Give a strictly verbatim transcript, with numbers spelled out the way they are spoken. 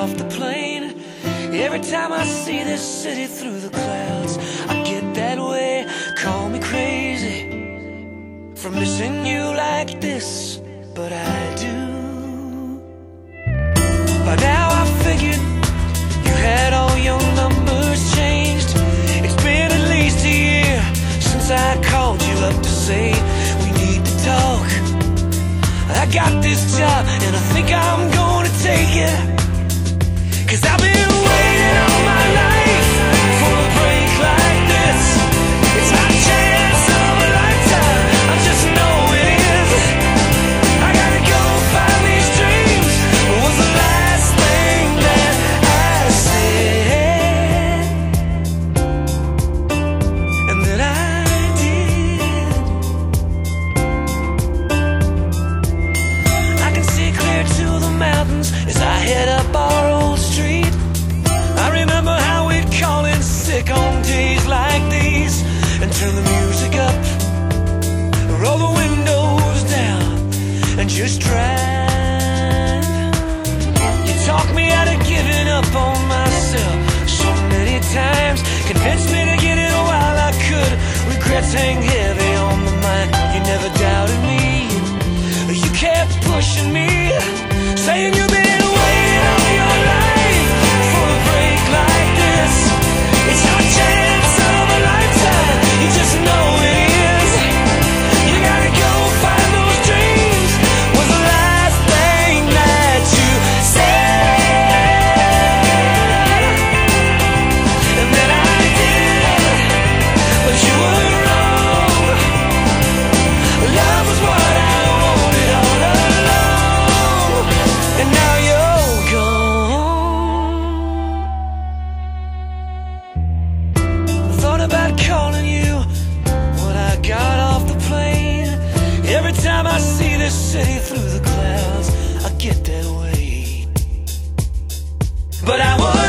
off the plane, every time I see this city through the clouds, I get that way. Call me crazy for missing you like this, but I do. By now I figured you had all your numbers changed. It's been at least a year since I called you up to say we need to talk. I got this job and I think I'm gonna take it, 'cause I've been waiting all my life for a break like this. It's my chance of a lifetime, I just know it is. I gotta go find these dreams. What was the last thing that I said and that I did? I can see clear to the mountains as I head up our old street. I remember how we'd call in sick on days like these and turn the music up, roll the windows down and just drive. You talked me out of giving up on myself so many times, convinced me to get it while I could. Regrets hang heavy on my mind. You never doubted me, you kept pushing me, saying you've been waiting all your life for a break like this. It's your chance of a lifetime, you just know it is. You gotta go find those dreams. Was the last thing that you said and that I did, but you were wrong. Love was what I wanted all along, and now you're gone. I thought about calling you when I got off the plane. Every time I see this city through the clouds, I get that way. But I was